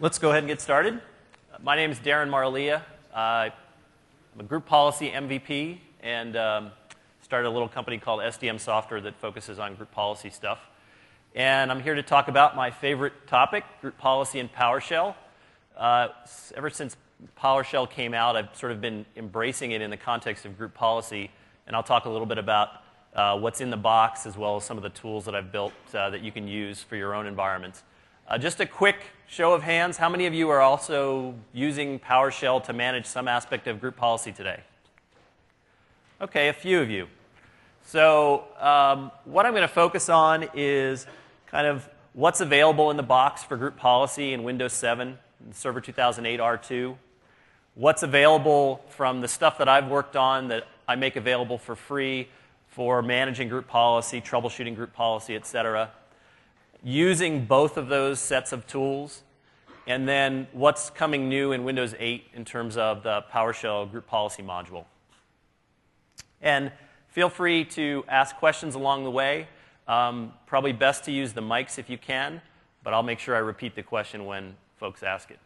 Let's go ahead and get started. My name is Darren Marlia. I'm a group policy MVP and started a little company called SDM Software that focuses on group policy stuff. And I'm here to talk about my favorite topic, group policy and PowerShell. Ever since PowerShell came out, I've sort of been embracing it in the context of group policy. And I'll talk a little bit about what's in the box as well as some of the tools that I've built that you can use for your own environments. Just a quick show of hands. How many of you are also using PowerShell to manage some aspect of group policy today? Okay, a few of you. So what I'm going to focus on is kind of what's available in the box for group policy in Windows 7, Server 2008 R2. What's available from the stuff that I've worked on that I make available for free for managing group policy, troubleshooting group policy, etc. Using both of those sets of tools, and then what's coming new in Windows 8 in terms of the PowerShell group policy module. And feel free to ask questions along the way. Probably best to use the mics if you can, but I'll make sure I repeat the question when folks ask it.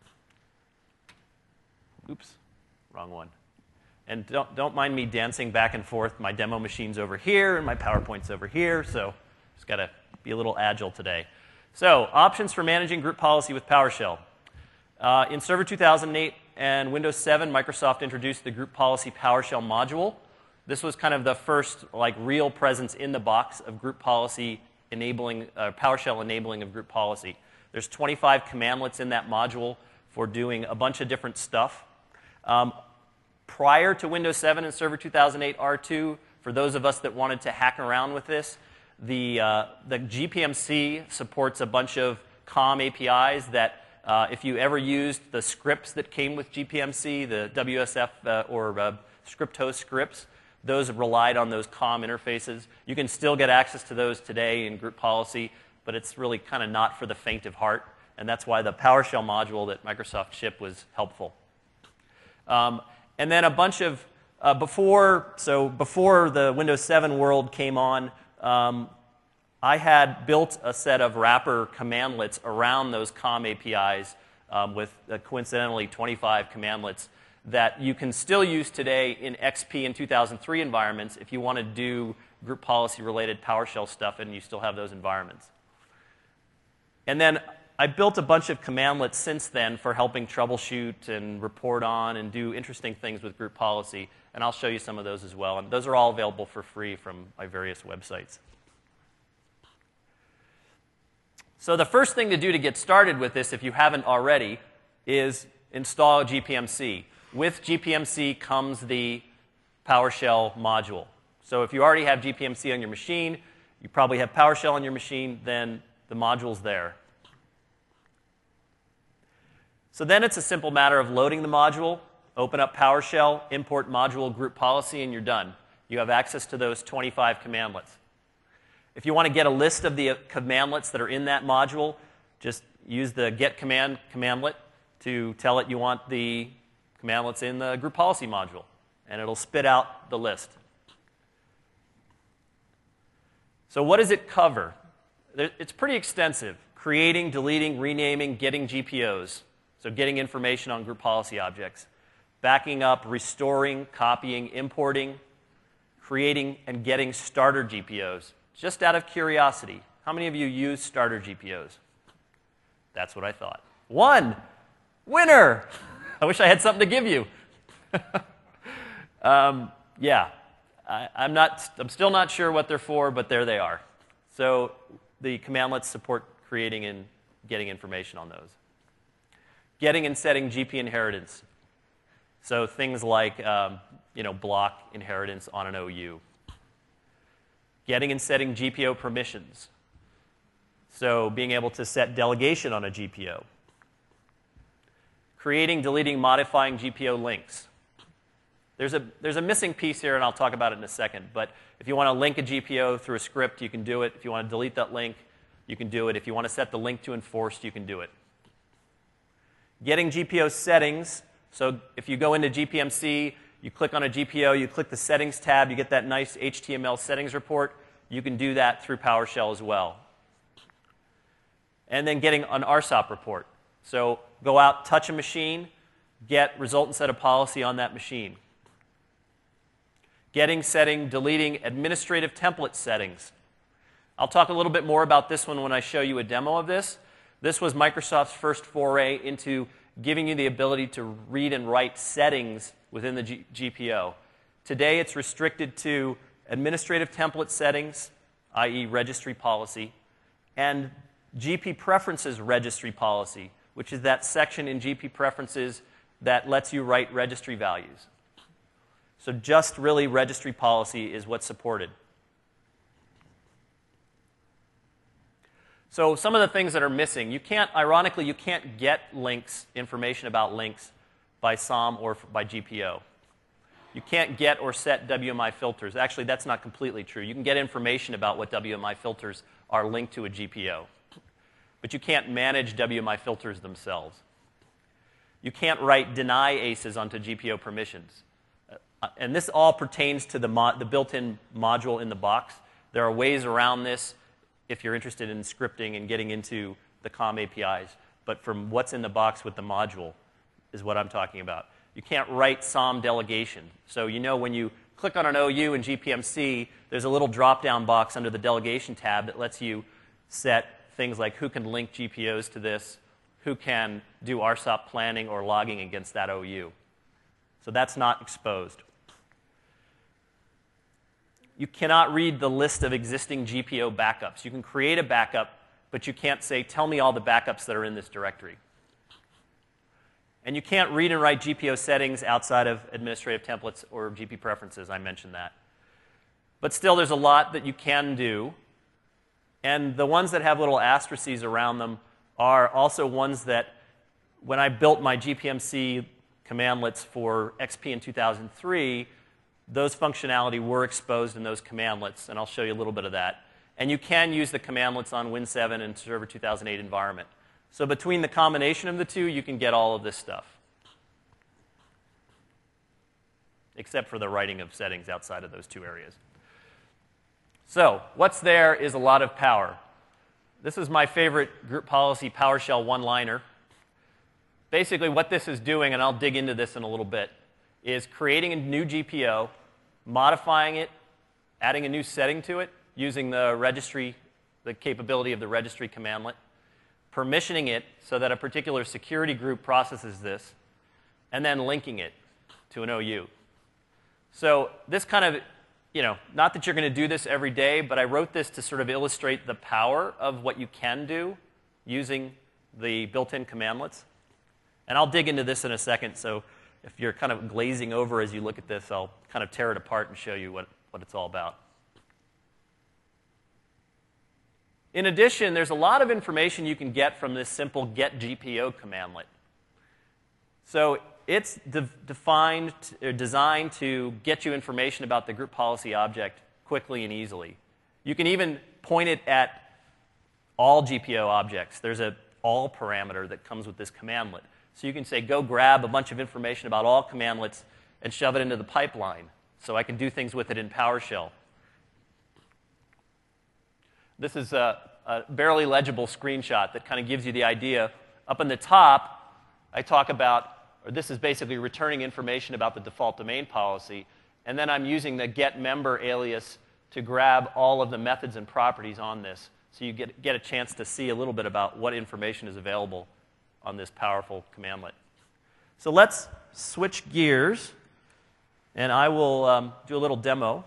Oops, wrong one. And don't mind me dancing back and forth. My demo machine's over here, and my PowerPoint's over here, so just got to be a little agile today. So, options for managing group policy with PowerShell. In Server 2008 and Windows 7, Microsoft introduced the Group Policy PowerShell module. This was kind of the first real presence in the box of group policy enabling, PowerShell enabling of group policy. There's 25 commandlets in that module for doing a bunch of different stuff. Prior to Windows 7 and Server 2008 R2, for those of us that wanted to hack around with this, the GPMC supports a bunch of COM APIs that if you ever used the scripts that came with GPMC, the WSF or script host scripts, those relied on those COM interfaces. You can still get access to those today in group policy, but it's really kind of not for the faint of heart, and that's why the PowerShell module that Microsoft shipped was helpful. And then a bunch of, before the Windows 7 world came on, I had built a set of wrapper commandlets around those COM APIs with coincidentally 25 commandlets that you can still use today in XP and 2003 environments if you want to do group policy related PowerShell stuff and you still have those environments. And then I built a bunch of commandlets since then for helping troubleshoot and report on and do interesting things with group policy, and I'll show you some of those as well. And those are all available for free from my various websites. So the first thing to do to get started with this, if you haven't already, is install GPMC. With GPMC comes the PowerShell module. So if you already have GPMC on your machine, you probably have PowerShell on your machine, then the module's there. So then it's a simple matter of loading the module, open up PowerShell, import module group policy, and you're done. You have access to those 25 commandlets. If you want to get a list of the commandlets that are in that module, just use the get commandlet to tell it you want the commandlets in the group policy module, and it'll spit out the list. So what does it cover? It's pretty extensive. Creating, deleting, renaming, getting GPOs. So getting information on group policy objects. Backing up, restoring, copying, importing, creating, and getting starter GPOs. Just out of curiosity, how many of you use starter GPOs? That's what I thought. One! Winner! I wish I had something to give you. Yeah, I'm still not sure what they're for, but there they are. So the commandlets support creating and getting information on those. Getting and setting GP inheritance. So things like block inheritance on an OU. Getting and setting GPO permissions. So being able to set delegation on a GPO. Creating, deleting, modifying GPO links. There's a missing piece here, and I'll talk about it in a second. But if you want to link a GPO through a script, you can do it. If you want to delete that link, you can do it. If you want to set the link to enforced, you can do it. Getting GPO settings. So if you go into GPMC, you click on a GPO, you click the settings tab, you get that nice HTML settings report. You can do that through PowerShell as well. And then getting an RSOP report. So go out, touch a machine, get resultant set of policy on that machine. Getting, setting, deleting administrative template settings. I'll talk a little bit more about this one when I show you a demo of this. This was Microsoft's first foray into giving you the ability to read and write settings within the GPO. Today it's restricted to administrative template settings, i.e. registry policy, and GP preferences registry policy, which is that section in GP preferences that lets you write registry values. So just really registry policy is what's supported. So some of the things that are missing, ironically, you can't get links, information about links by SOM or by GPO. You can't get or set WMI filters. Actually, that's not completely true. You can get information about what WMI filters are linked to a GPO. But you can't manage WMI filters themselves. You can't write deny ACEs onto GPO permissions. And this all pertains to the built-in module in the box. There are ways around this if you're interested in scripting and getting into the COM APIs. But from what's in the box with the module is what I'm talking about. You can't write SOM delegation. So you know when you click on an OU in GPMC, there's a little drop-down box under the delegation tab that lets you set things like who can link GPOs to this, who can do RSOP planning or logging against that OU. So that's not exposed. You cannot read the list of existing GPO backups. You can create a backup, but you can't say, tell me all the backups that are in this directory. And you can't read and write GPO settings outside of administrative templates or GP preferences. I mentioned that. But still, there's a lot that you can do. And the ones that have little asterisks around them are also ones that, when I built my GPMC commandlets for XP in 2003, those functionality were exposed in those commandlets, and I'll show you a little bit of that. And you can use the commandlets on Win 7 and Server 2008 environment. So between the combination of the two, you can get all of this stuff, except for the writing of settings outside of those two areas. So what's there is a lot of power. This is my favorite group policy PowerShell one-liner. Basically what this is doing, and I'll dig into this in a little bit, is creating a new GPO, modifying it, adding a new setting to it, using the registry, the capability of the registry commandlet, permissioning it so that a particular security group processes this, and then linking it to an OU. So this kind of, not that you're going to do this every day, but I wrote this to sort of illustrate the power of what you can do using the built-in commandlets. And I'll dig into this in a second, so if you're kind of glazing over as you look at this, I'll kind of tear it apart and show you what it's all about. In addition, there's a lot of information you can get from this simple get GPO commandlet. So it's designed to get you information about the group policy object quickly and easily. You can even point it at all GPO objects. There's an all parameter that comes with this commandlet. So you can say, go grab a bunch of information about all commandlets and shove it into the pipeline so I can do things with it in PowerShell. This is a barely legible screenshot that kind of gives you the idea. Up in the top, I talk about, or this is basically returning information about the default domain policy, and then I'm using the getMember alias to grab all of the methods and properties on this. So you get a chance to see a little bit about what information is available on this powerful commandlet. So let's switch gears, and I will do a little demo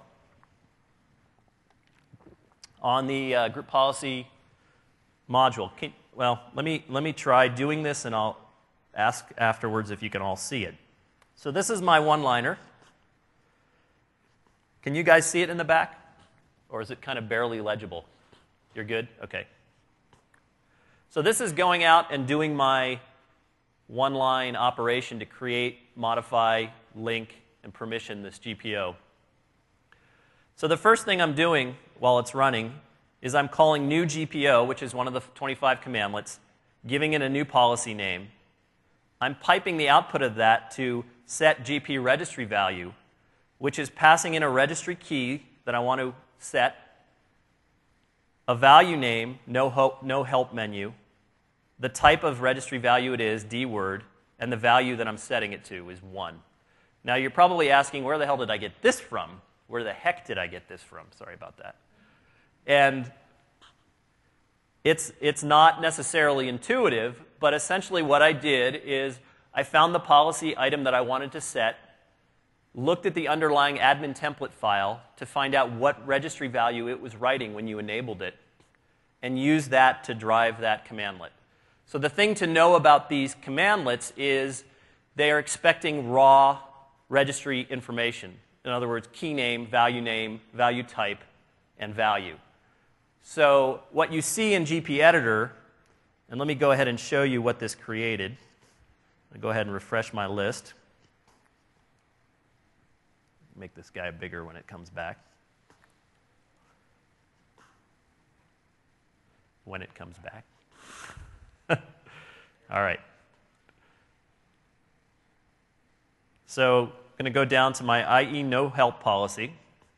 on the group policy module. Let me try doing this, and I'll ask afterwards if you can all see it. So this is my one-liner. Can you guys see it in the back? Or is it kind of barely legible? You're good? Okay. So this is going out and doing my one-line operation to create, modify, link, and permission this GPO. So the first thing I'm doing while it's running is I'm calling new GPO, which is one of the 25 commandlets, giving it a new policy name. I'm piping the output of that to set GP registry value, which is passing in a registry key that I want to set, a value name, no help menu, the type of registry value it is, dword, and the value that I'm setting it to is 1. Now, you're probably asking, where the hell did I get this from? Where the heck did I get this from? Sorry about that. And it's not necessarily intuitive, but essentially what I did is I found the policy item that I wanted to set, looked at the underlying admin template file to find out what registry value it was writing when you enabled it, and used that to drive that commandlet. So the thing to know about these commandlets is they are expecting raw registry information. In other words, key name, value type, and value. So what you see in GP Editor, and let me go ahead and show you what this created. I'll go ahead and refresh my list. Make this guy bigger when it comes back. When it comes back. All right. So I'm going to go down to my IE no help policy.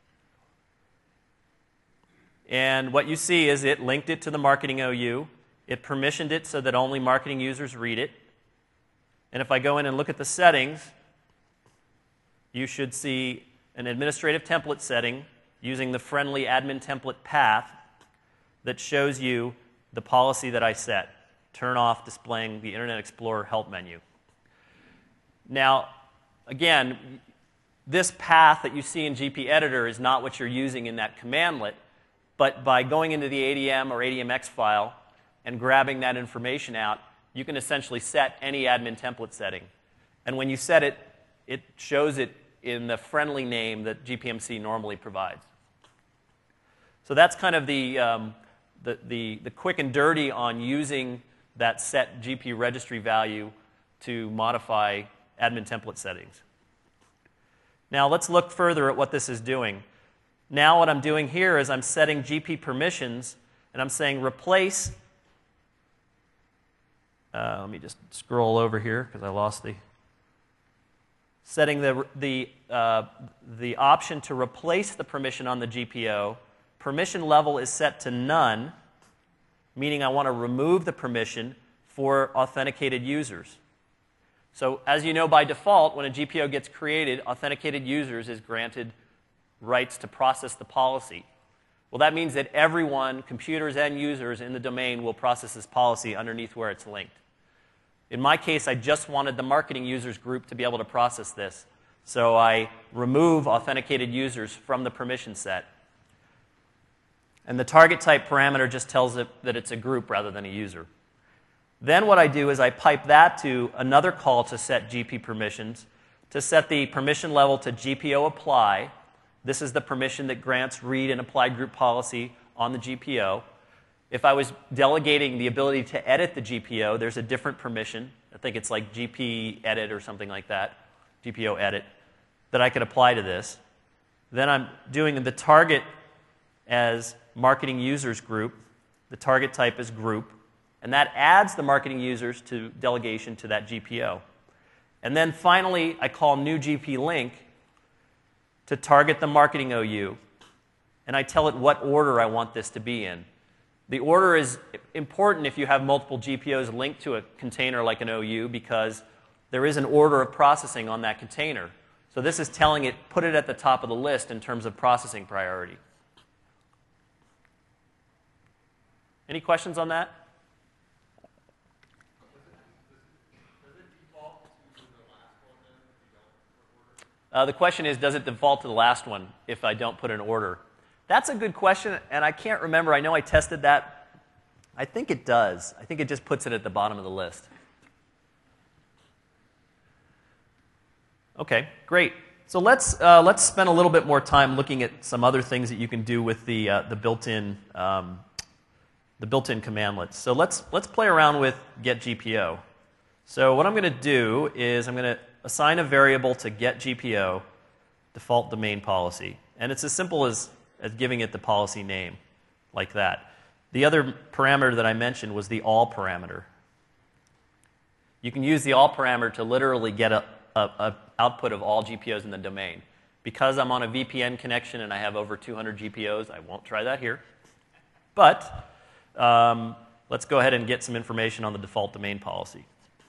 And what you see is it linked it to the marketing OU. It permissioned it so that only marketing users read it. And if I go in and look at the settings, you should see an administrative template setting using the friendly admin template path that shows you the policy that I set. Turn off displaying the Internet Explorer help menu. Now, again, this path that you see in GP Editor is not what you're using in that commandlet, but by going into the ADM or ADMX file and grabbing that information out, you can essentially set any admin template setting. And when you set it, it shows it in the friendly name that GPMC normally provides. So that's kind of the quick and dirty on using that set GP registry value to modify admin template settings. Now let's look further at what this is doing. Now what I'm doing here is I'm setting GP permissions, and I'm saying replace. Let me just scroll over here because I lost the. Setting the option to replace the permission on the GPO. Permission level is set to none, meaning I want to remove the permission for authenticated users. So as you know, by default, when a GPO gets created, authenticated users is granted rights to process the policy. Well, that means that everyone, computers and users in the domain, will process this policy underneath where it's linked. In my case, I just wanted the marketing users group to be able to process this. So I remove authenticated users from the permission set. And the target type parameter just tells it that it's a group rather than a user. Then what I do is I pipe that to another call to set GP permissions, to set the permission level to GPO apply. This is the permission that grants read and applied group policy on the GPO. If I was delegating the ability to edit the GPO, there's a different permission. I think it's like GP edit or something like that, GPO edit, that I could apply to this. Then I'm doing the target as marketing users group. The target type is group. And that adds the marketing users to delegation to that GPO. And then finally, I call new GP link to target the marketing OU. And I tell it what order I want this to be in. The order is important if you have multiple GPOs linked to a container like an OU because there is an order of processing on that container. So this is telling it, put it at the top of the list in terms of processing priority. Any questions on that? The question is, does it default to the last one if I don't put an order? That's a good question, and I can't remember. I know I tested that. I think it does. I think it just puts it at the bottom of the list. Okay, great. So let's spend a little bit more time looking at some other things that you can do with the built-in commandlets. So let's play around with getGPO. So what I'm going to do is I'm going to assign a variable to getGPO, default domain policy. And it's as simple as giving it the policy name, like that. The other parameter that I mentioned was the all parameter. You can use the all parameter to literally get a output of all GPOs in the domain. Because I'm on a VPN connection and I have over 200 GPOs, I won't try that here. But let's go ahead and get some information on the default domain policy.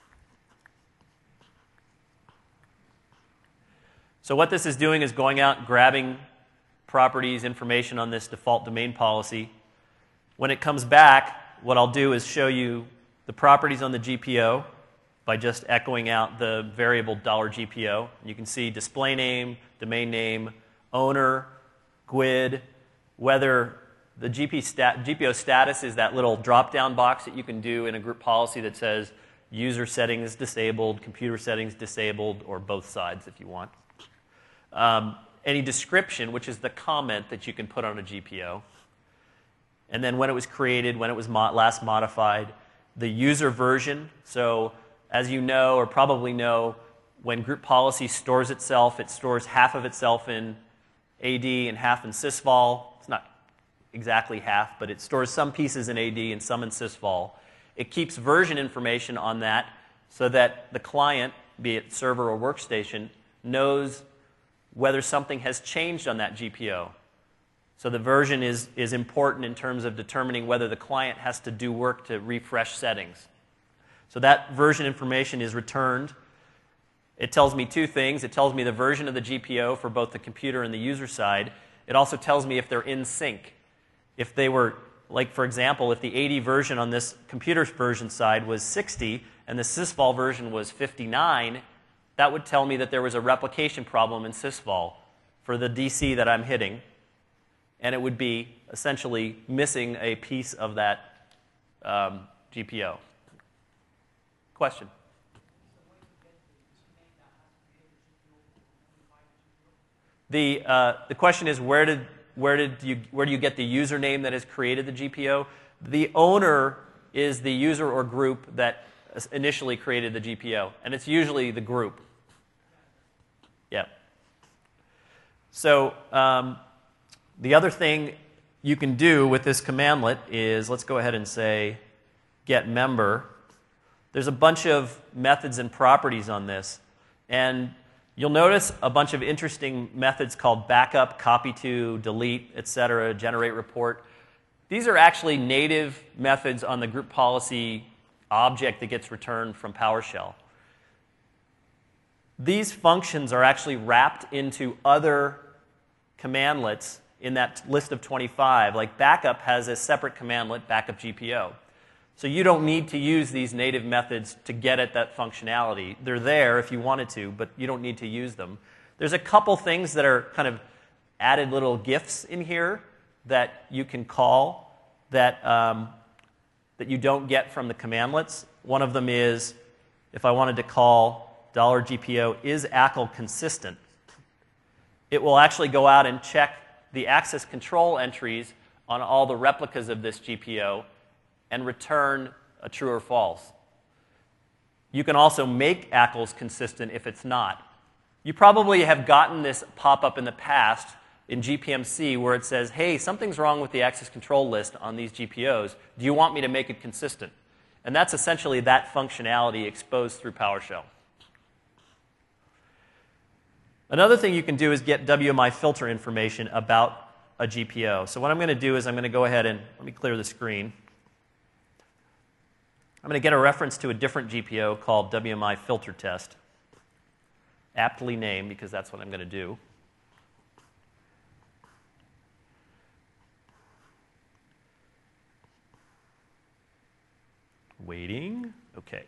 So what this is doing is going out and grabbing properties, information on this default domain policy. When it comes back, what I'll do is show you the properties on the GPO by just echoing out the variable $GPO. You can see display name, domain name, owner, GUID, whether the GPO status is that little drop-down box that you can do in a group policy that says user settings disabled, computer settings disabled, or both sides if you want. Any description, which is the comment that you can put on a GPO. And then when it was created, when it was last modified, the user version. So as you know, or probably know, when group policy stores itself, it stores half of itself in AD and half in sysvol. It's not exactly half, but it stores some pieces in AD and some in sysvol. It keeps version information on that so that the client, be it server or workstation, knows whether something has changed on that GPO. So the version is important in terms of determining whether the client has to do work to refresh settings. So that version information is returned. It tells me two things. It tells me the version of the GPO for both the computer and the user side. It also tells me if they're in sync. If they were, like for example, if the AD version on this computer version side was 60 and the sysvol version was 59, that would tell me that there was a replication problem in sysvol for the DC that I'm hitting, and it would be essentially missing a piece of that GPO. Question? The question is where do you get the username that has created the GPO? The owner is the user or group that initially created the GPO, and it's usually the group. Yeah. So the other thing you can do with this commandlet is, let's go ahead and say get member. There's a bunch of methods and properties on this, and you'll notice a bunch of interesting methods called backup, copy to, delete, etc., generate report. These are actually native methods on the group policy object that gets returned from PowerShell. These functions are actually wrapped into other commandlets in that list of 25. Like backup has a separate commandlet, backup GPO. So you don't need to use these native methods to get at that functionality. They're there if you wanted to, but you don't need to use them. There's a couple things that are kind of added little gifts in here that you can call that, that you don't get from the commandlets. One of them is if I wanted to call $GPO is ACL consistent, it will actually go out and check the access control entries on all the replicas of this GPO and return a true or false. You can also make ACLs consistent if it's not. You probably have gotten this pop-up in the past in GPMC where it says, hey, something's wrong with the access control list on these GPOs. Do you want me to make it consistent? And that's essentially that functionality exposed through PowerShell. Another thing you can do is get WMI filter information about a GPO. So what I'm going to do is I'm going to go ahead and, let me clear the screen. I'm going to get a reference to a different GPO called WMI filter test. Aptly named because that's what I'm going to do. Waiting. Okay.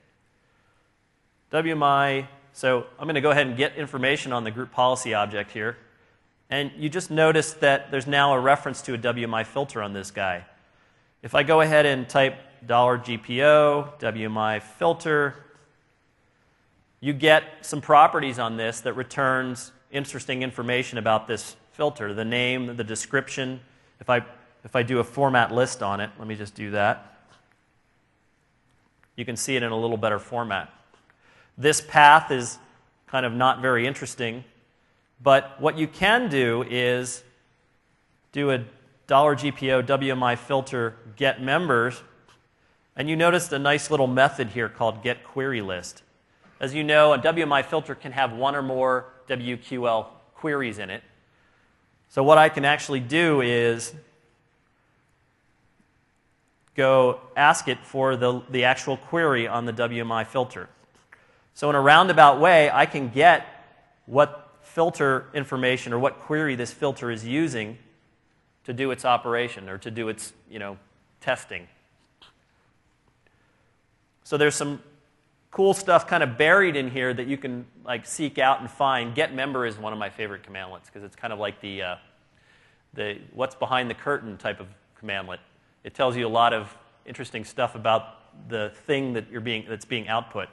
WMI. So I'm going to go ahead and get information on the group policy object here. And you just notice that there's now a reference to a WMI filter on this guy. If I go ahead and type $GPO, WMI filter, you get some properties on this that returns interesting information about this filter. The name, the description. If I do a format list on it, let me just do that. You can see it in a little better format. This path is kind of not very interesting, but what you can do is do a $GPO WMI filter get members, and you notice a nice little method here called get query list. As you know, a WMI filter can have one or more WQL queries in it. So what I can actually do is go ask it for the actual query on the WMI filter. So in a roundabout way, I can get what filter information or what query this filter is using to do its operation or to do its testing. So there's some cool stuff kind of buried in here that you can seek out and find. Get member is one of my favorite commandlets because it's kind of like the what's behind the curtain type of commandlet. It tells you a lot of interesting stuff about the thing that's being output.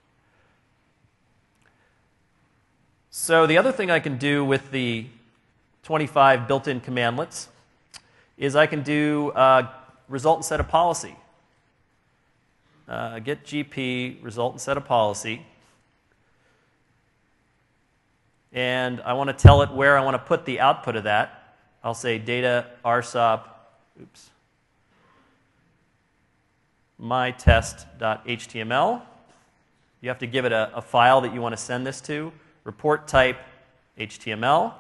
So the other thing I can do with the 25 built-in commandlets is I can do result and set a policy. Get GP, result and set a policy. And I want to tell it where I want to put the output of that. I'll say data rsop, mytest.html. You have to give it a file that you want to send this to. Report type HTML.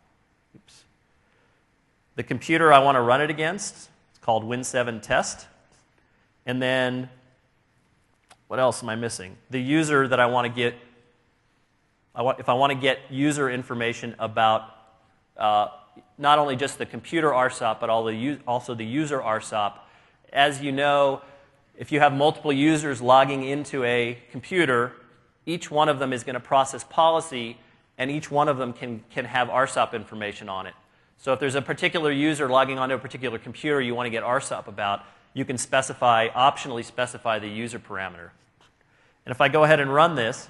The computer I want to run it against, it's called Win7 test. And then, what else am I missing? The user that I want to get, if I want to get user information about not only just the computer RSOP, but also the user RSOP. As you know, if you have multiple users logging into a computer, each one of them is going to process policy, and each one of them can have RSOP information on it. So if there's a particular user logging onto a particular computer you want to get RSOP about, you can optionally specify the user parameter. And if I go ahead and run this,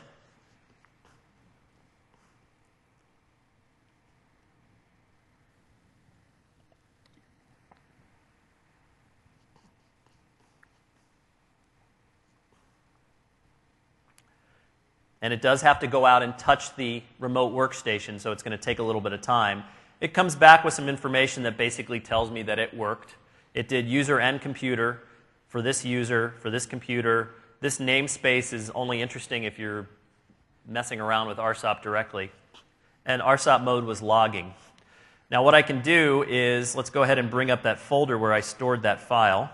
and it does have to go out and touch the remote workstation, so it's going to take a little bit of time. It comes back with some information that basically tells me that it worked. It did user and computer for this user, for this computer. This namespace is only interesting if you're messing around with RSOP directly. And RSOP mode was logging. Now what I can do is, let's go ahead and bring up that folder where I stored that file.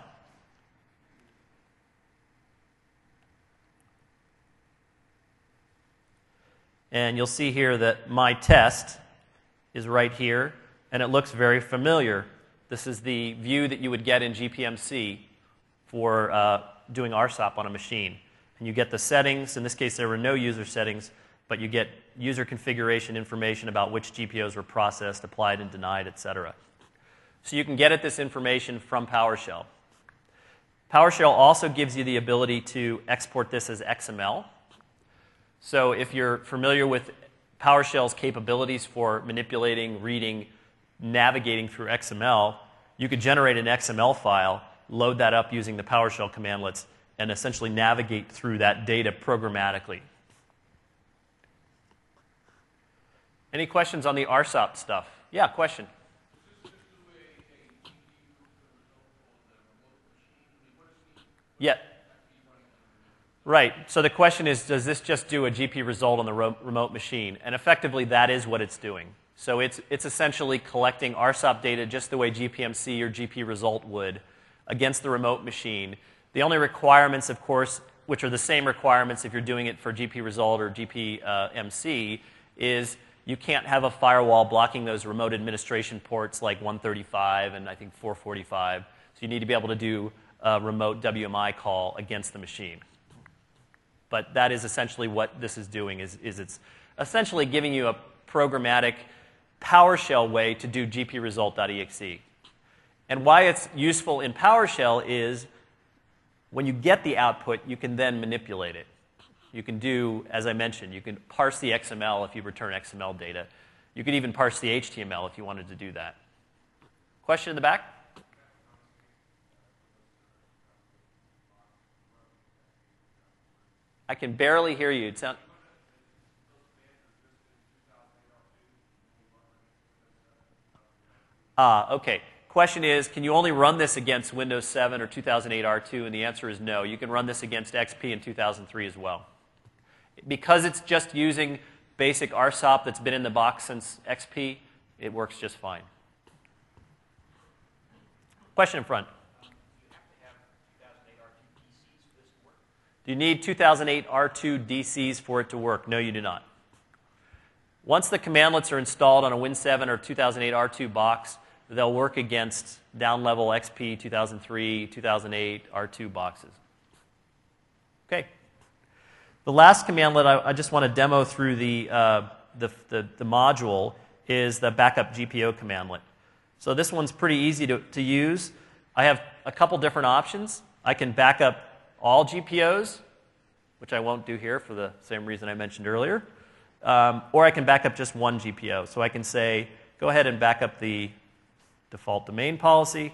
And you'll see here that my test is right here, and it looks very familiar. This is the view that you would get in GPMC for doing RSOP on a machine. And you get the settings. In this case, there were no user settings, but you get user configuration information about which GPOs were processed, applied, and denied, etc. So you can get at this information from PowerShell. PowerShell also gives you the ability to export this as XML. So if you're familiar with PowerShell's capabilities for manipulating, reading, navigating through XML, you could generate an XML file, load that up using the PowerShell commandlets, and essentially navigate through that data programmatically. Any questions on the RSOP stuff? Yeah, question. Yeah. Right. So the question is, does this just do a GP result on the remote machine? And effectively, that is what it's doing. So it's essentially collecting RSOP data just the way GPMC or GP result would against the remote machine. The only requirements, of course, which are the same requirements if you're doing it for GP result or GPMC, is you can't have a firewall blocking those remote administration ports like 135 and I think 445. So you need to be able to do a remote WMI call against the machine. But that is essentially what this is doing, is it's essentially giving you a programmatic PowerShell way to do gpresult.exe. And why it's useful in PowerShell is when you get the output, you can then manipulate it. You can do, as I mentioned, you can parse the XML if you return XML data. You could even parse the HTML if you wanted to do that. Question in the back? I can barely hear you. Okay. Question is, can you only run this against Windows 7 or 2008 R2? And the answer is no. You can run this against XP and 2003 as well. Because it's just using basic RSOP that's been in the box since XP, it works just fine. Question in front. Do you need 2008 R2 DCs for it to work? No, you do not. Once the commandlets are installed on a Win 7 or 2008 R2 box, they'll work against down-level XP 2003, 2008 R2 boxes. Okay. The last commandlet I just want to demo through the module is the backup GPO commandlet. So this one's pretty easy to use. I have a couple different options. I can back up all GPOs, which I won't do here for the same reason I mentioned earlier. Or I can back up just one GPO. So I can say, go ahead and back up the default domain policy.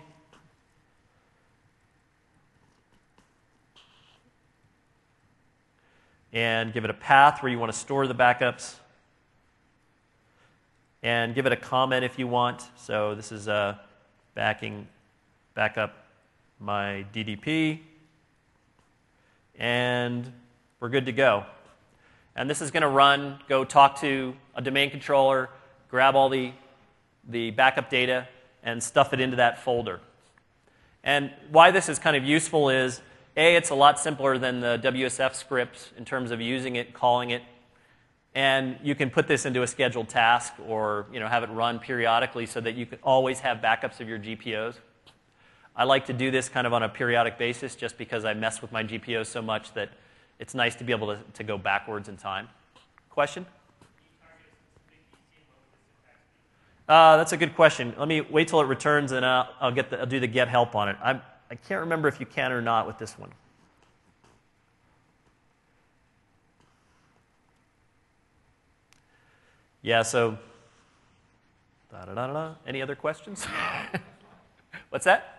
And give it a path where you want to store the backups. And give it a comment if you want. So this is back up my DDP. And we're good to go. And this is going to go talk to a domain controller, grab all the backup data, and stuff it into that folder. And why this is kind of useful is, A, it's a lot simpler than the WSF scripts in terms of using it, calling it. And you can put this into a scheduled task or have it run periodically so that you can always have backups of your GPOs. I like to do this kind of on a periodic basis just because I mess with my GPOs so much that it's nice to be able to go backwards in time. Question? That's a good question. Let me wait till it returns and I'll do the get help on it. I can't remember if you can or not with this one. Yeah, so any other questions? What's that?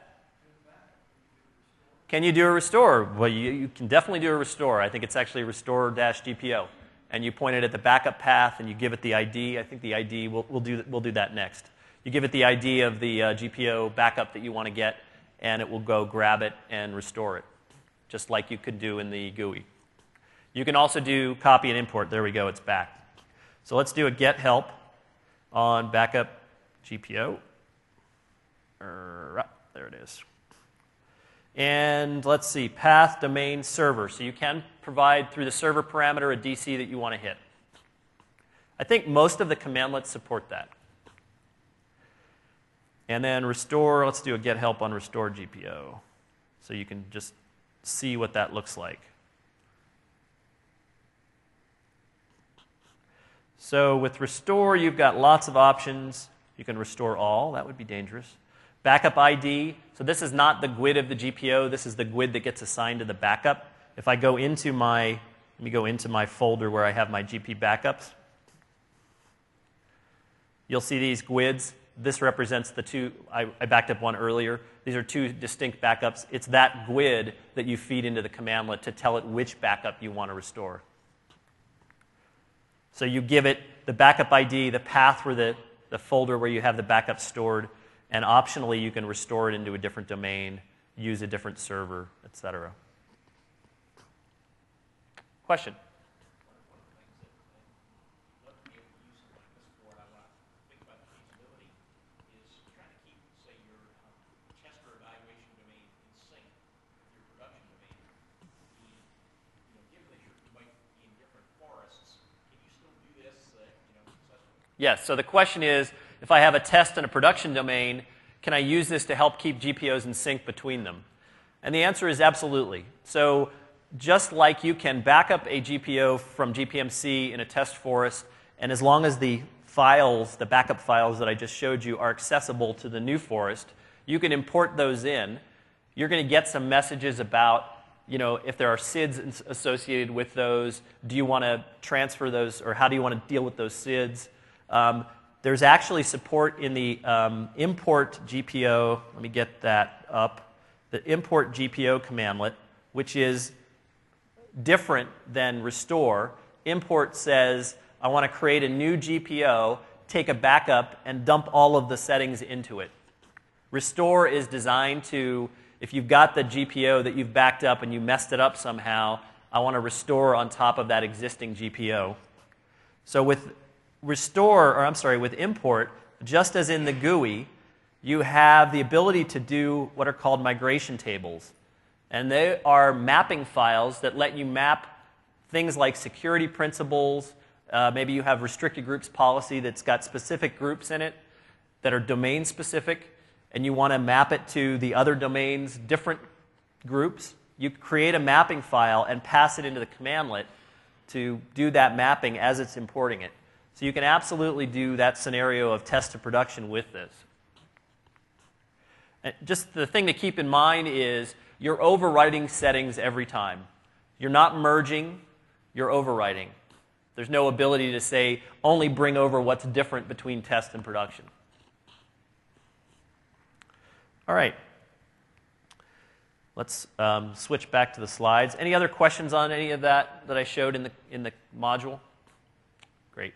Can you do a restore? Well, you can definitely do a restore. I think it's actually restore-GPO. And you point it at the backup path, and you give it the ID. I think the ID, we'll do that next. You give it the ID of the GPO backup that you want to get, and it will go grab it and restore it, just like you could do in the GUI. You can also do copy and import. There we go. It's back. So let's do a get help on backup GPO. There it is. And let's see, path, domain, server. So you can provide through the server parameter a DC that you want to hit. I think most of the commandlets support that. And then restore, let's do a get help on restore GPO. So you can just see what that looks like. So with restore, you've got lots of options. You can restore all. That would be dangerous. Backup ID. So this is not the GUID of the GPO. This is the GUID that gets assigned to the backup. If I go into let me go into my folder where I have my GP backups. You'll see these GUIDs. This represents the two. I backed up one earlier. These are two distinct backups. It's that GUID that you feed into the commandlet to tell it which backup you want to restore. So you give it the backup ID, the path where the folder where you have the backup stored, and optionally you can restore it into a different domain, use a different server, etc. Question? Yes, so the question is, if I have a test and a production domain, can I use this to help keep GPOs in sync between them? And the answer is absolutely. So just like you can back up a GPO from GPMC in a test forest, and as long as the files, the backup files that I just showed you, are accessible to the new forest, you can import those in. You're going to get some messages about, if there are SIDs associated with those, do you want to transfer those, or how do you want to deal with those SIDs? There's actually support in the import GPO. Let me get that up. The import GPO commandlet, which is different than restore. Import says, I want to create a new GPO, take a backup, and dump all of the settings into it. Restore is designed to, if you've got the GPO that you've backed up and you messed it up somehow, I want to restore on top of that existing GPO. So with with import, just as in the GUI, you have the ability to do what are called migration tables. And they are mapping files that let you map things like security principles. Maybe you have restricted groups policy that's got specific groups in it that are domain specific, and you want to map it to the other domains, different groups. You create a mapping file and pass it into the commandlet to do that mapping as it's importing it. So you can absolutely do that scenario of test to production with this. And just the thing to keep in mind is you're overwriting settings every time. You're not merging, you're overwriting. There's no ability to say, only bring over what's different between test and production. All right. Let's switch back to the slides. Any other questions on any of that I showed in the module? Great.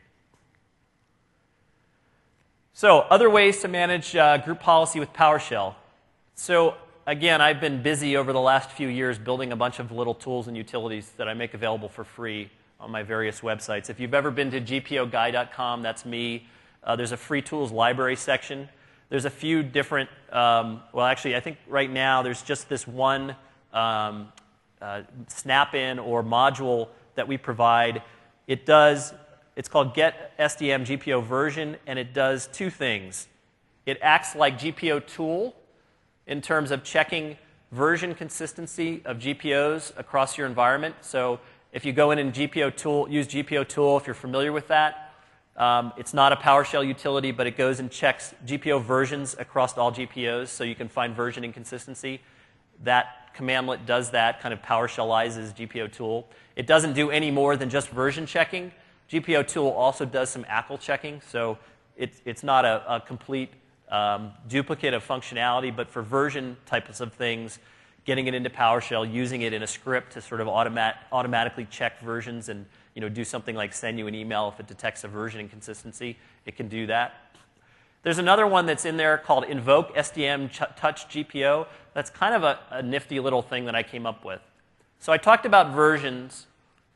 So, other ways to manage group policy with PowerShell. So, again, I've been busy over the last few years building a bunch of little tools and utilities that I make available for free on my various websites. If you've ever been to gpoguy.com, that's me. There's a free tools library section. There's a few different, well, actually, I think right now there's just this one snap-in or module that we provide. It's called Get SDM GPO Version, and it does two things. It acts like GPO tool in terms of checking version consistency of GPOs across your environment. So if you go in and use GPO tool, if you're familiar with that, it's not a PowerShell utility, but it goes and checks GPO versions across all GPOs, so you can find version inconsistency. That commandlet does that, kind of PowerShellizes GPO tool. It doesn't do any more than just version checking. GPO tool also does some ACL checking, so it's not a complete duplicate of functionality, but for version types of things, getting it into PowerShell, using it in a script to sort of automatically check versions and do something like send you an email if it detects a version inconsistency, it can do that. There's another one that's in there called Invoke SDM Touch GPO. That's kind of a nifty little thing that I came up with. So I talked about versions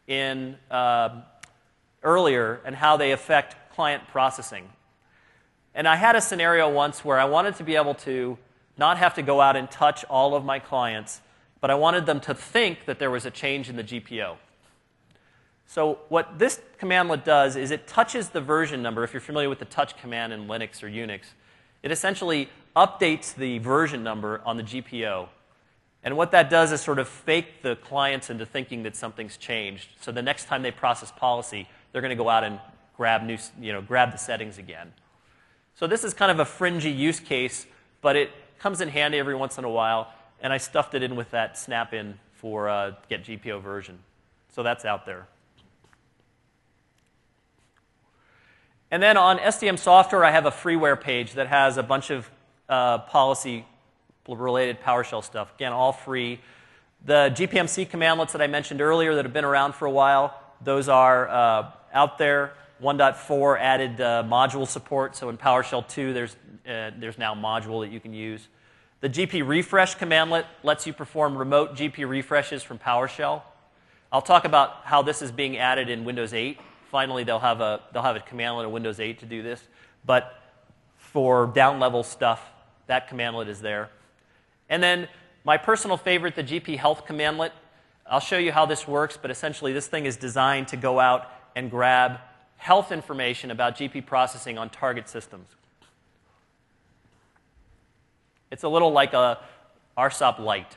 earlier and how they affect client processing. And I had a scenario once where I wanted to be able to not have to go out and touch all of my clients, but I wanted them to think that there was a change in the GPO. So what this commandlet does is it touches the version number. If you're familiar with the touch command in Linux or Unix, it essentially updates the version number on the GPO. And what that does is sort of fake the clients into thinking that something's changed. So the next time they process policy, they're going to go out and grab the settings again. So this is kind of a fringy use case, but it comes in handy every once in a while, and I stuffed it in with that snap-in for Get GPO Version. So that's out there. And then on SDM Software, I have a freeware page that has a bunch of policy-related PowerShell stuff. Again, all free. The GPMC commandlets that I mentioned earlier that have been around for a while, those are out there. 1.4 added module support, so in PowerShell 2, there's now a module that you can use. The GP refresh commandlet lets you perform remote GP refreshes from PowerShell. I'll talk about how this is being added in Windows 8. Finally, they'll have a commandlet in Windows 8 to do this. But for down-level stuff, that commandlet is there. And then my personal favorite, the GP health commandlet. I'll show you how this works, but essentially this thing is designed to go out and grab health information about GP processing on target systems. It's a little like a RSOP Lite.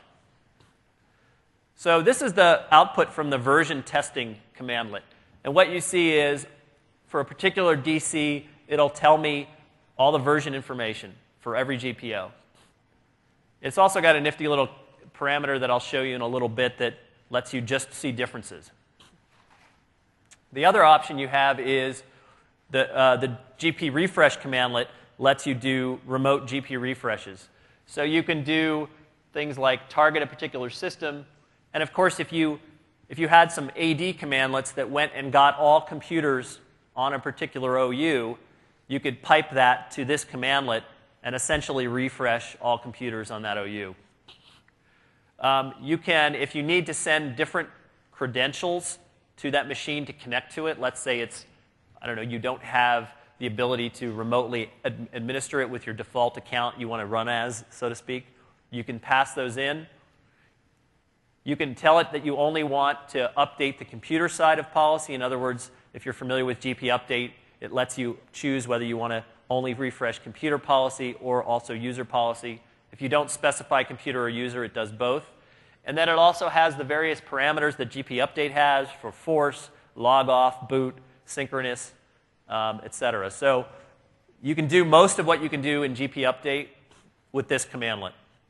So this is the output from the version testing commandlet. And what you see is, for a particular DC, it'll tell me all the version information for every GPO. It's also got a nifty little parameter that I'll show you in a little bit that lets you just see differences. The other option you have is the GP refresh commandlet lets you do remote GP refreshes. So you can do things like target a particular system. And of course, if you had some AD commandlets that went and got all computers on a particular OU, you could pipe that to this commandlet and essentially refresh all computers on that OU. You can, if you need to send different credentials to that machine to connect to it, let's say it's, you don't have the ability to remotely administer it with your default account you want to run as, so to speak, you can pass those in. You can tell it that you only want to update the computer side of policy. In other words, if you're familiar with GP Update, it lets you choose whether you want to only refresh computer policy or also user policy. If you don't specify computer or user, it does both. And then it also has the various parameters that GP Update has for force, log off, boot, synchronous, etc. So you can do most of what you can do in GP Update with this commandlet.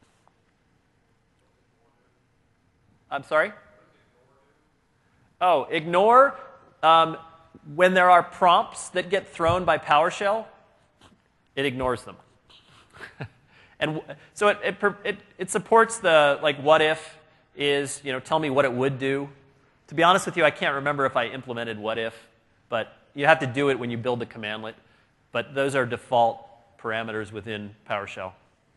I'm sorry? Oh, ignore. When there are prompts that get thrown by PowerShell, it ignores them. And so it supports the, like, what if is, tell me what it would do. To be honest with you, I can't remember if I implemented what if, but you have to do it when you build the commandlet. But those are default parameters within PowerShell.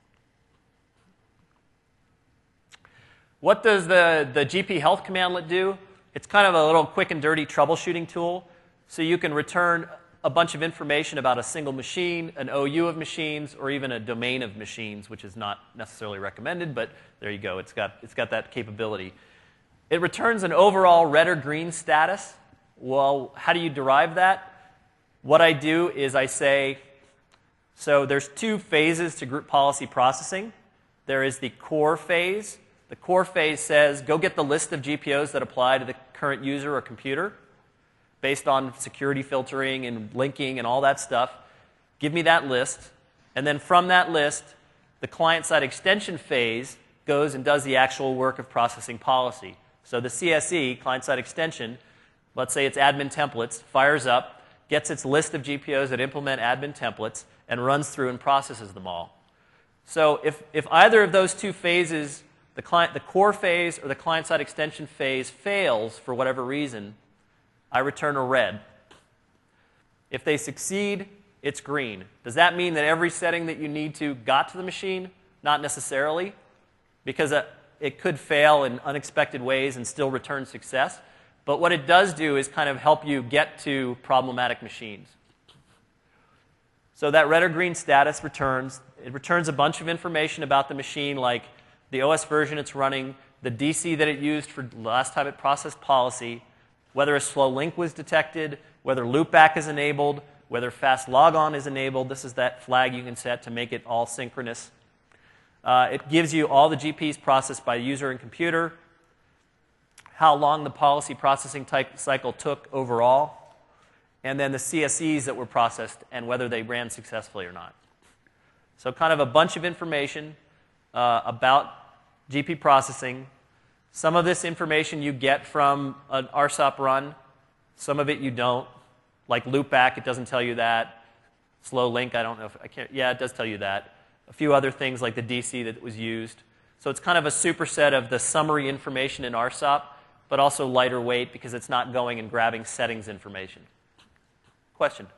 What does the GP Health commandlet do? It's kind of a little quick and dirty troubleshooting tool. So you can return a bunch of information about a single machine, an OU of machines, or even a domain of machines, which is not necessarily recommended, but there you go. It's got that capability. It returns an overall red or green status. Well, how do you derive that? What I do is I say, so there's two phases to group policy processing. There is the core phase. The core phase says, go get the list of GPOs that apply to the current user or computer based on security filtering and linking and all that stuff. Give me that list. And then from that list, the client-side extension phase goes and does the actual work of processing policy. So the CSE, client-side extension, let's say it's admin templates, fires up, gets its list of GPOs that implement admin templates, and runs through and processes them all. So if either of those two phases, the core phase or the client-side extension phase, fails for whatever reason, I return a red. If they succeed, it's green. Does that mean that every setting that you need to got to the machine? Not necessarily, because it could fail in unexpected ways and still return success. But what it does do is kind of help you get to problematic machines. So that red or green status returns. It returns a bunch of information about the machine, like the OS version it's running, the DC that it used for the last time it processed policy, whether a slow link was detected, whether loopback is enabled, whether fast logon is enabled. This is that flag you can set to make it all synchronous. It gives you all the GPs processed by user and computer, how long the policy processing cycle took overall, and then the CSEs that were processed and whether they ran successfully or not. So kind of a bunch of information about GP processing. Some of this information you get from an RSOP run. Some of it you don't. Like loopback, it doesn't tell you that. Slow link, I don't know if I can't. Yeah, it does tell you that. A few other things like the DC that was used. So it's kind of a superset of the summary information in RSOP, but also lighter weight because it's not going and grabbing settings information. Question?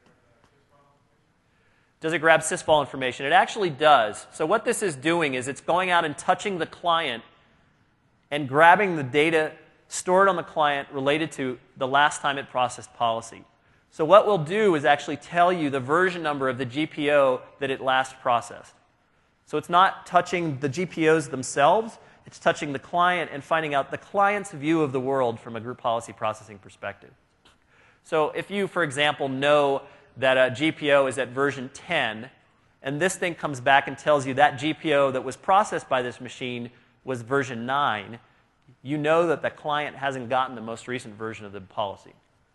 Does it grab sysvol information? It actually does. So what this is doing is it's going out and touching the client and grabbing the data stored on the client related to the last time it processed policy. So what we'll do is actually tell you the version number of the GPO that it last processed. So it's not touching the GPOs themselves, it's touching the client and finding out the client's view of the world from a group policy processing perspective. So if you, for example, know that a GPO is at version 10, and this thing comes back and tells you that GPO that was processed by this machine was version 9, you know that the client hasn't gotten the most recent version of the policy.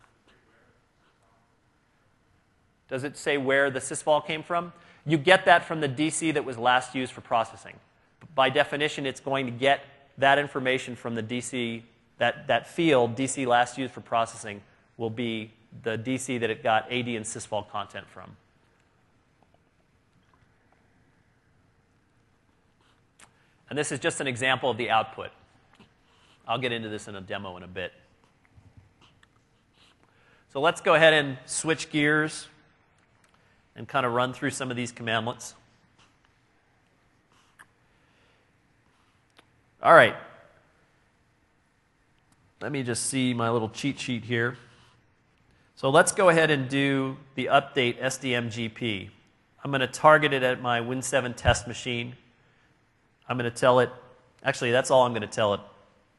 Does it say where the sysvol came from? You get that from the DC that was last used for processing. By definition, it's going to get that information from the DC, that field, DC last used for processing, will be the DC that it got AD and sysvol content from. And this is just an example of the output. I'll get into this in a demo in a bit. So let's go ahead and switch gears and kind of run through some of these commandlets. All right. Let me just see my little cheat sheet here. So let's go ahead and do the update SDMGP. I'm going to target it at my Win7 test machine. I'm going to tell it, actually that's all I'm going to tell it.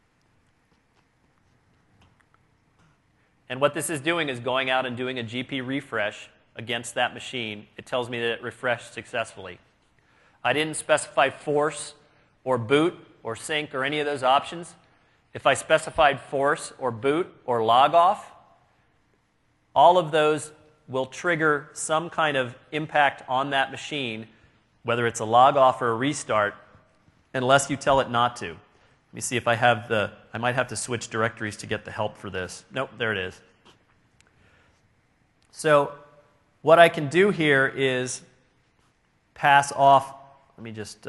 And what this is doing is going out and doing a GP refresh against that machine. It tells me that it refreshed successfully. I didn't specify force or boot or sync or any of those options. If I specified force or boot or log off, all of those will trigger some kind of impact on that machine, whether it's a log off or a restart, unless you tell it not to. Let me see if I have I might have to switch directories to get the help for this. Nope, there it is. So what I can do here is pass off, let me just,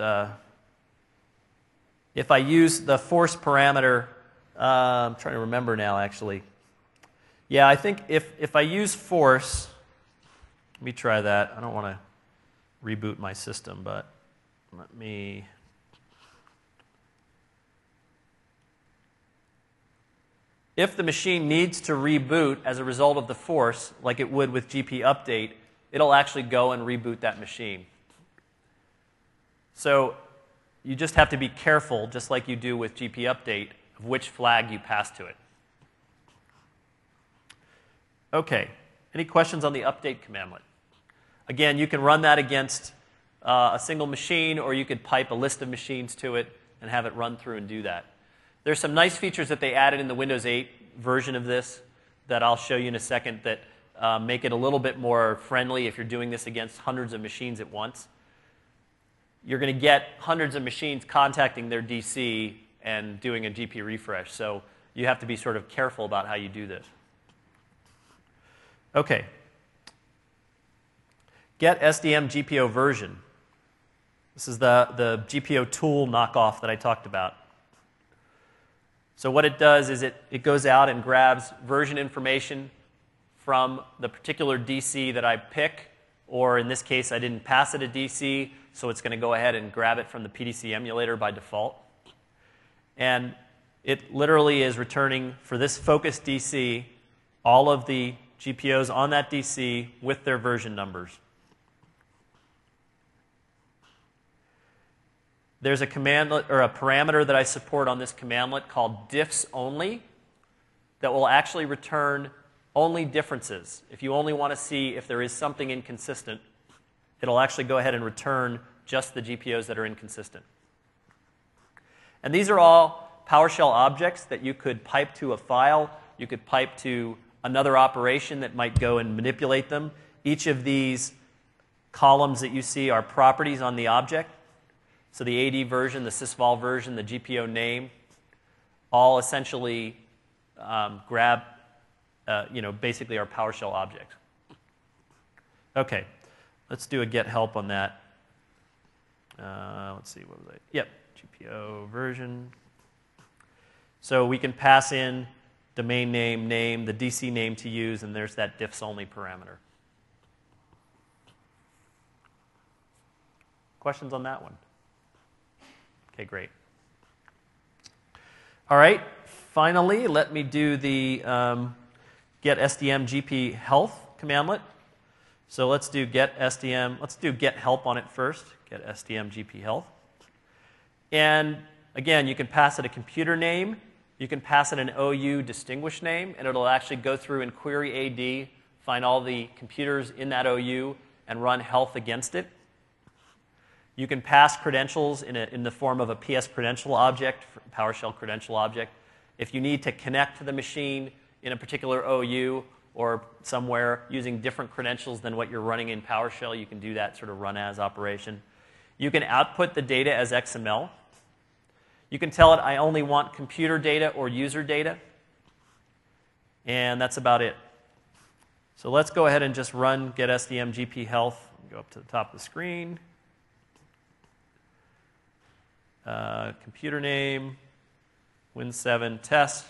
if I use the force parameter, I'm trying to remember now actually. Yeah, I think if I use force, let me try that. I don't want to reboot my system, but let me. If the machine needs to reboot as a result of the force, like it would with GP update, it'll actually go and reboot that machine. So you just have to be careful, just like you do with GP update, of which flag you pass to it. Okay, any questions on the update commandlet? Again, you can run that against a single machine, or you could pipe a list of machines to it and have it run through and do that. There's some nice features that they added in the Windows 8 version of this that I'll show you in a second that make it a little bit more friendly if you're doing this against hundreds of machines at once. You're going to get hundreds of machines contacting their DC and doing a GP refresh, so you have to be sort of careful about how you do this. Okay. Get SDM GPO version. This is the GPO tool knockoff that I talked about. So what it does is it goes out and grabs version information from the particular DC that I pick, or in this case, I didn't pass it a DC, so it's going to go ahead and grab it from the PDC emulator by default. And it literally is returning, for this focused DC, all of the GPOs on that DC with their version numbers. There's a commandlet or a parameter that I support on this commandlet called diffs only that will actually return only differences. If you only want to see if there is something inconsistent, it'll actually go ahead and return just the GPOs that are inconsistent. And these are all PowerShell objects that you could pipe to a file. You could pipe to another operation that might go and manipulate them. Each of these columns that you see are properties on the object. So the AD version, the sysvol version, the GPO name, all essentially grab, basically are PowerShell objects. Okay, let's do a get help on that. Let's see, what was I? Yep, GPO version. So we can pass in domain name, the DC name to use, and there's that diffs only parameter. Questions on that one? Okay, great. All right, finally, let me do the get SDM GP health commandlet. So let's do get SDM, let's do get help on it first, get SDM GP health. And again, you can pass it a computer name, you can pass it an OU distinguished name, and it'll actually go through and query AD, find all the computers in that OU, and run health against it. You can pass credentials in the form of a PS credential object, PowerShell credential object. If you need to connect to the machine in a particular OU or somewhere using different credentials than what you're running in PowerShell, you can do that sort of run as operation. You can output the data as XML. You can tell it, I only want computer data or user data. And that's about it. So let's go ahead and just run get SDM GP health. Go up to the top of the screen. Computer name, Win7 test.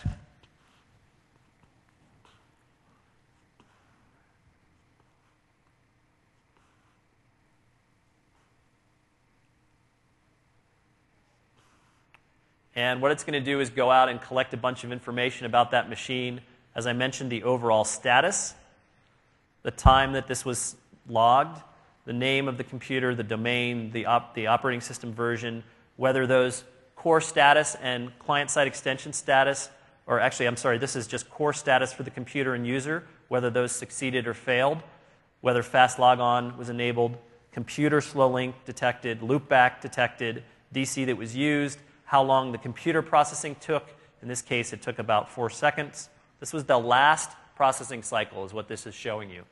And what it's going to do is go out and collect a bunch of information about that machine. As I mentioned, the overall status, the time that this was logged, the name of the computer, the domain, the operating system version, whether those core status and client-side extension status or actually, I'm sorry, this is just core status for the computer and user, whether those succeeded or failed, whether fast logon was enabled, computer slow link detected, loopback detected, DC that was used, how long the computer processing took. In this case, it took about 4 seconds. This was the last processing cycle is what this is showing you.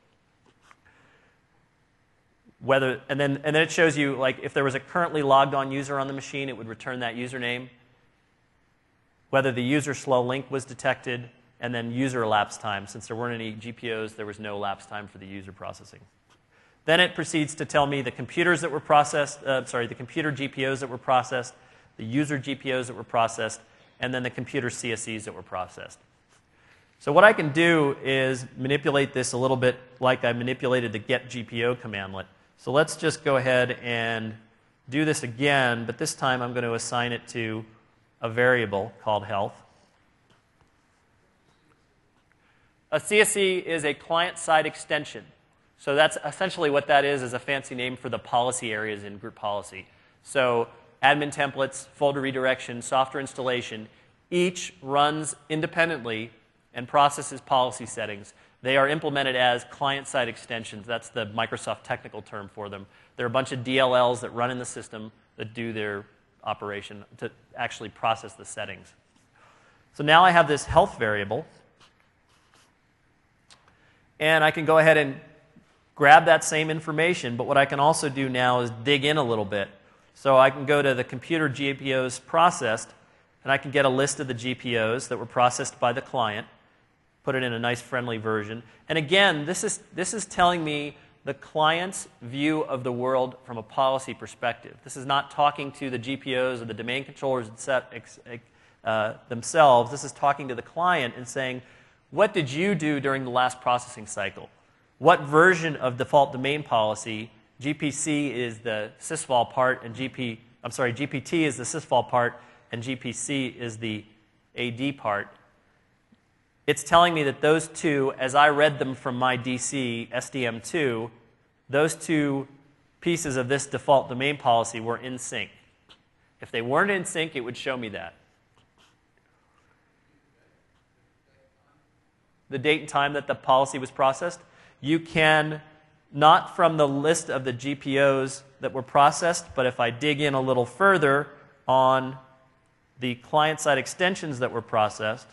And then it shows you, like, if there was a currently logged on user on the machine, it would return that username. Whether the user slow link was detected, and then user elapsed time. Since there weren't any GPOs, there was no elapsed time for the user processing. Then it proceeds to tell me the computers that were processed, the computer GPOs that were processed, the user GPOs that were processed, and then the computer CSEs that were processed. So what I can do is manipulate this a little bit like I manipulated the get GPO commandlet. So let's just go ahead and do this again, but this time I'm going to assign it to a variable called health. A CSE is a client-side extension. So that's essentially what that is a fancy name for the policy areas in group policy. So admin templates, folder redirection, software installation, each runs independently and processes policy settings. They are implemented as client-side extensions. That's the Microsoft technical term for them. There are a bunch of DLLs that run in the system that do their operation to actually process the settings. So now I have this health variable, and I can go ahead and grab that same information, but what I can also do now is dig in a little bit. So I can go to the computer GPOs processed, and I can get a list of the GPOs that were processed by the client, put it in a nice friendly version. And again, this is telling me the client's view of the world from a policy perspective. This is not talking to the GPOs or the domain controllers themselves. This is talking to the client and saying, what did you do during the last processing cycle? What version of default domain policy, GPC is the sysvol part, and GPT is the sysvol part, and GPC is the AD part. It's telling me that those two, as I read them from my DC, SDM2, those two pieces of this default domain policy were in sync. If they weren't in sync, it would show me that. The date and time that the policy was processed. You can, not from the list of the GPOs that were processed, but if I dig in a little further on the client-side extensions that were processed,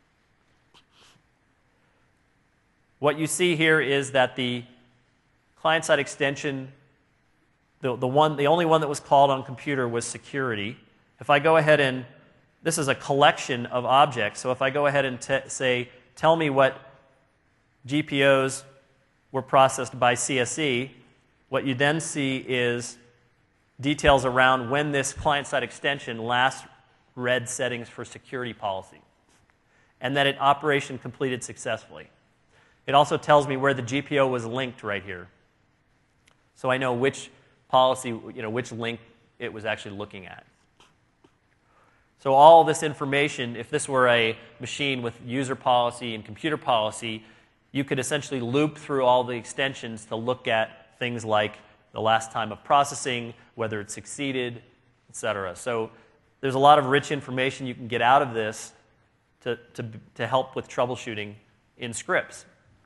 what you see here is that the client-side extension, the only one that was called on computer was security. If I go ahead and, this is a collection of objects, so if I go ahead and say, tell me what GPOs were processed by CSE, what you then see is details around when this client-side extension last read settings for security policy, and that its operation completed successfully. It also tells me where the GPO was linked right here. So I know which policy, which link it was actually looking at. So all this information, if this were a machine with user policy and computer policy, you could essentially loop through all the extensions to look at things like the last time of processing, whether it succeeded, etc. So there's a lot of rich information you can get out of this to help with troubleshooting in scripts.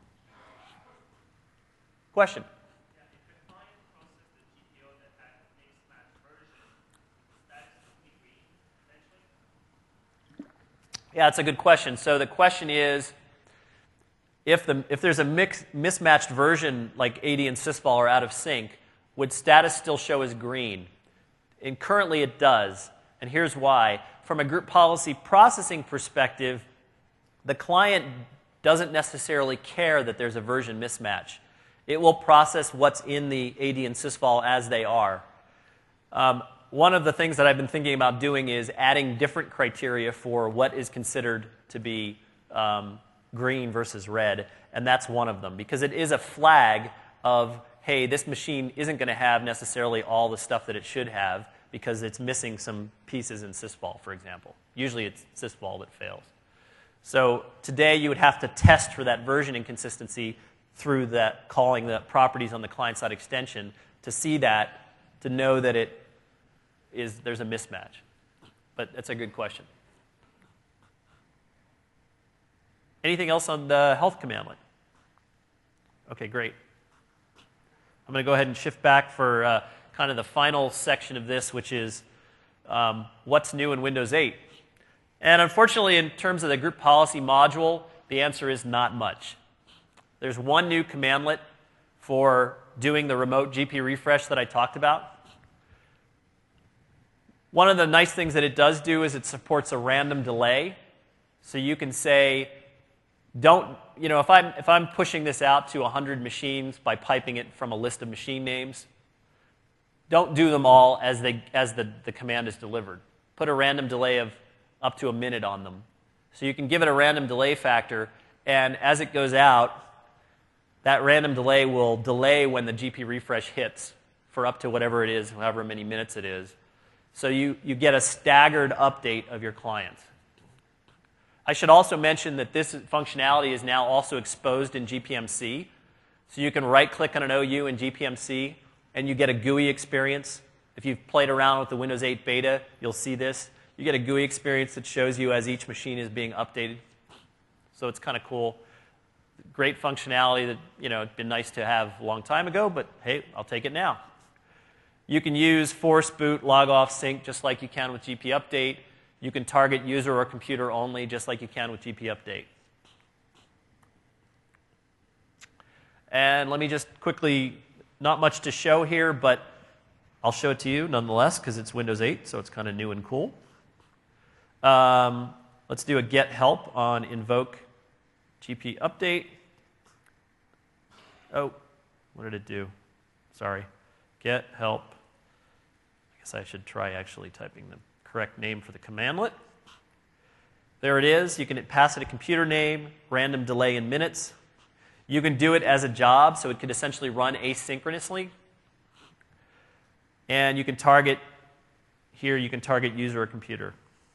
Question? Yeah, if the client processed the GPO that had a mismatched version, that's complete green, eventually? Yeah, that's a good question. So the question is, if there's a mismatched version, like AD and sysvol are out of sync, would status still show as green? And currently it does. And here's why. From a group policy processing perspective, the client doesn't necessarily care that there's a version mismatch. It will process what's in the AD and sysvol as they are. One of the things that I've been thinking about doing is adding different criteria for what is considered to be green versus red, and that's one of them, because it is a flag of, hey, this machine isn't going to have necessarily all the stuff that it should have because it's missing some pieces in sysvol, for example. Usually it's sysvol that fails. So today you would have to test for that version inconsistency through that calling the properties on the client-side extension to see that, to know that there's a mismatch. But that's a good question. Anything else on the health commandlet? Okay, great. I'm going to go ahead and shift back for kind of the final section of this, which is what's new in Windows 8. And unfortunately, in terms of the group policy module, the answer is not much. There's one new commandlet for doing the remote GP refresh that I talked about. One of the nice things that it does do is it supports a random delay. So you can say, if I'm pushing this out to 100 machines by piping it from a list of machine names, don't do them all as the command is delivered. Put a random delay of up to a minute on them. So you can give it a random delay factor, and as it goes out, that random delay will delay when the GP refresh hits for up to whatever it is, however many minutes it is. So you get a staggered update of your clients. I should also mention that this functionality is now also exposed in GPMC. So you can right-click on an OU in GPMC, and you get a GUI experience. If you've played around with the Windows 8 beta, you'll see this. You get a GUI experience that shows you as each machine is being updated. So it's kind of cool. Great functionality that, it'd been nice to have a long time ago, but hey, I'll take it now. You can use force boot, log off, sync, just like you can with GP Update. You can target user or computer only, just like you can with GP Update. And let me just quickly, not much to show here, but I'll show it to you nonetheless, because it's Windows 8, so it's kind of new and cool. Let's do a get help on invoke GP Update. Oh, what did it do? Sorry. Get help. I guess I should try actually typing the correct name for the commandlet. There it is. You can pass it a computer name, random delay in minutes. You can do it as a job, so it could essentially run asynchronously. And you can target, here you can target user or computer.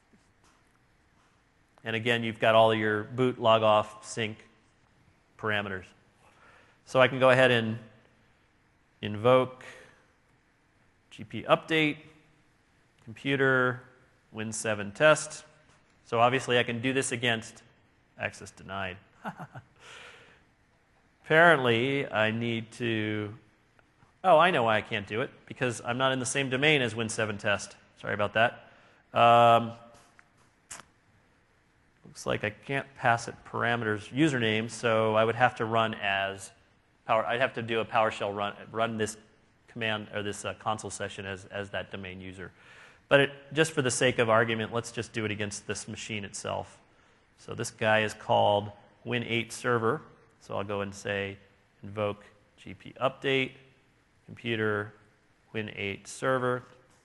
And again, you've got all of your boot, log off, sync parameters. So I can go ahead and invoke GP Update, computer, Win7 test. So obviously I can do this against access denied. Apparently I need to, I know why I can't do it, because I'm not in the same domain as Win7 test. Sorry about that. Looks like I can't pass it parameters username, so I would have to run as I'd have to do a PowerShell run this command or this console session as that domain user. But just for the sake of argument, let's just do it against this machine itself. So this guy is called Win8 server. So I'll go and say invoke GP Update, computer, Win8 server,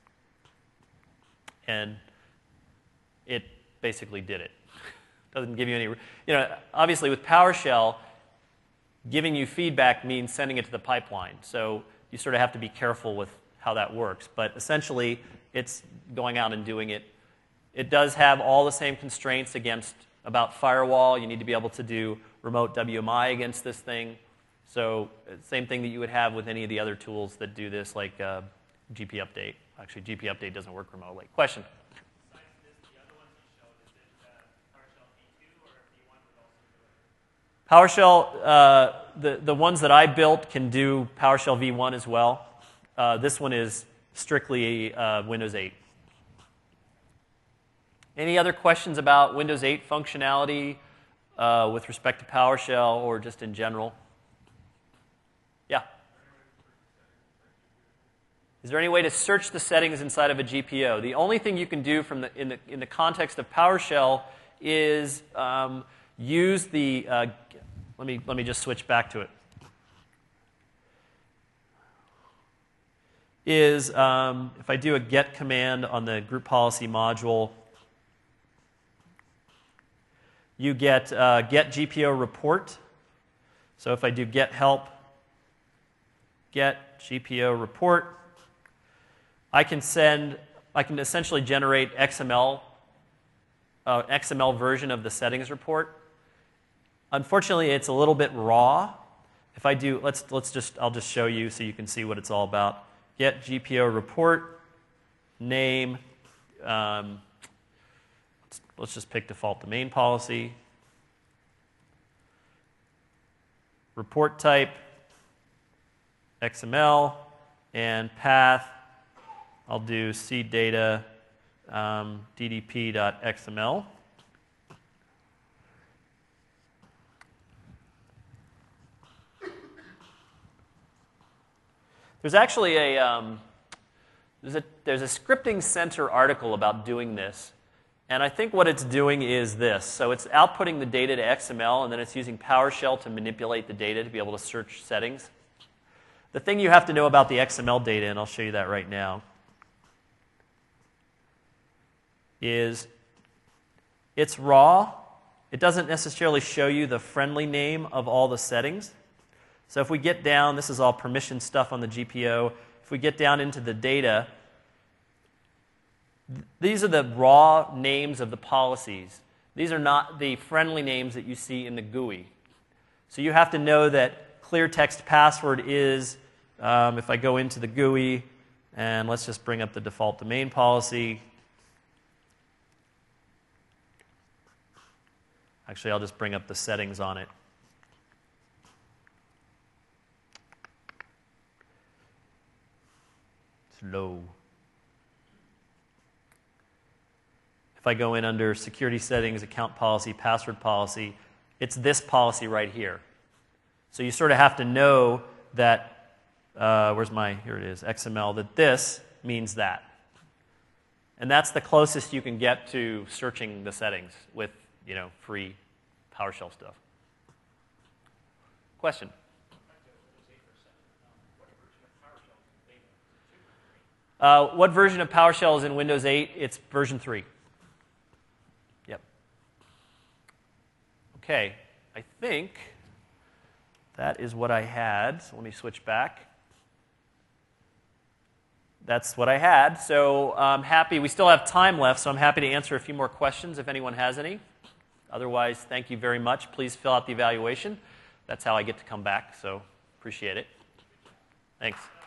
and it basically did it. Doesn't give you any, obviously with PowerShell, giving you feedback means sending it to the pipeline. So you sort of have to be careful with how that works. But essentially, it's going out and doing it. It does have all the same constraints about firewall. You need to be able to do remote WMI against this thing. So same thing that you would have with any of the other tools that do this, like GP Update. Actually, GP Update doesn't work remotely. Question? PowerShell, the ones that I built can do PowerShell v1 as well. This one is strictly Windows 8. Any other questions about Windows 8 functionality with respect to PowerShell or just in general? Yeah? Is there any way to search the settings inside of a GPO? The only thing you can do in the context of PowerShell is use the let me just switch back to it. Is if I do a get command on the group policy module, you get get GPO report. So if I do get help, get GPO report, I can essentially generate XML version of the settings report. Unfortunately, it's a little bit raw. If I do, I'll just show you so you can see what it's all about. Get GPO report, name, let's just pick default domain policy. report type, XML, and path, I'll do cdata ddp.xml. There's actually there's a Scripting Center article about doing this, and I think what it's doing is this. So it's outputting the data to XML, and then it's using PowerShell to manipulate the data to be able to search settings. The thing you have to know about the XML data, and I'll show you that right now, is it's raw. It doesn't necessarily show you the friendly name of all the settings. So if we get down, this is all permission stuff on the GPO. If we get down into the data, these are the raw names of the policies. These are not the friendly names that you see in the GUI. So you have to know that clear text password is, if I go into the GUI, and let's just bring up the default domain policy. Actually, I'll just bring up the settings on it. Low. If I go in under security settings, account policy, password policy, it's this policy right here. So you sort of have to know that, here it is, XML, that this means that. And that's the closest you can get to searching the settings with, free PowerShell stuff. Question? What version of PowerShell is in Windows 8? It's version 3. Yep. Okay, I think that is what I had. So let me switch back. That's what I had. So I'm happy. We still have time left, so I'm happy to answer a few more questions if anyone has any. Otherwise, thank you very much. Please fill out the evaluation. That's how I get to come back, so appreciate it. Thanks.